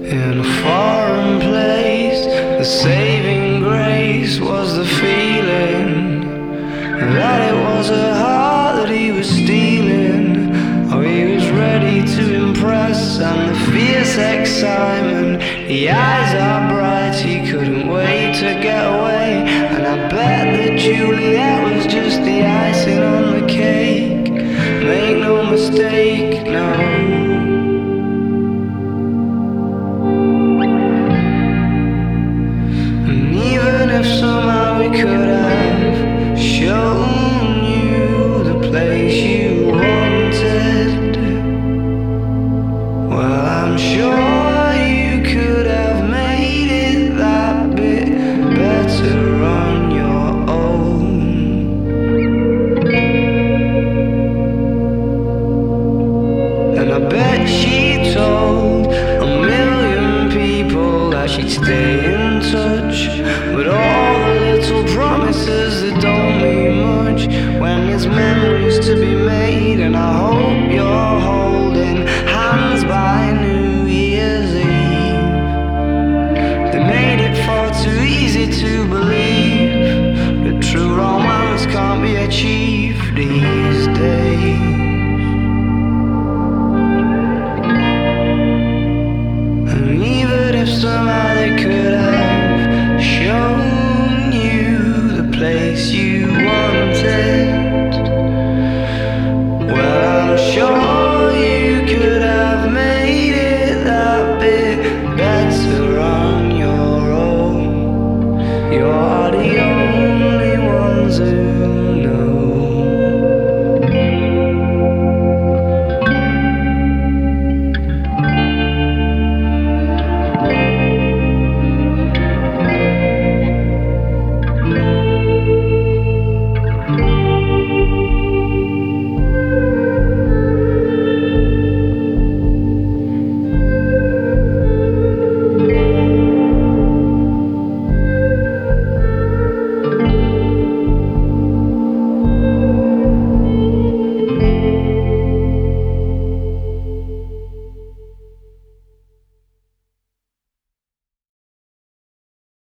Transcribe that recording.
In a foreign place, the saving grace was the feeling that it was a heart that he was stealing. Oh, he was ready to impress, and the fierce excitement, the eyes are bright, he couldn't wait to get away. And I bet that Juliet was just the icing on the cake. Make no mistake, no. If somehow we could have shown you the place you wanted, well, I'm sure you could have made it that bit better on your own. And I bet she told a million people that she'd stay in touch, but all the little promises that don't mean much when there's memories to be made. And I hope you're holding hands by New Year's Eve. They made it far too easy to believe that true romance can't be achieved these days. And even if somehow they could